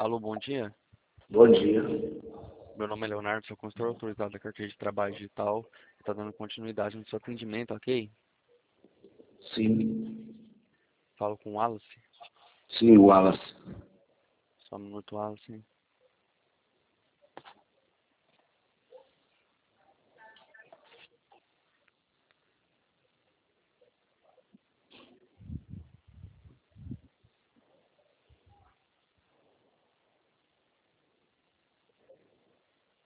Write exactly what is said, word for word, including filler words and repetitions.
Alô, bom dia. Bom dia. Meu nome é Leonardo, sou consultor autorizado da carteira de trabalho digital. Está dando continuidade no seu atendimento, ok? Sim. Falo com o Wallace. Sim, Wallace. Só um minuto, Wallace.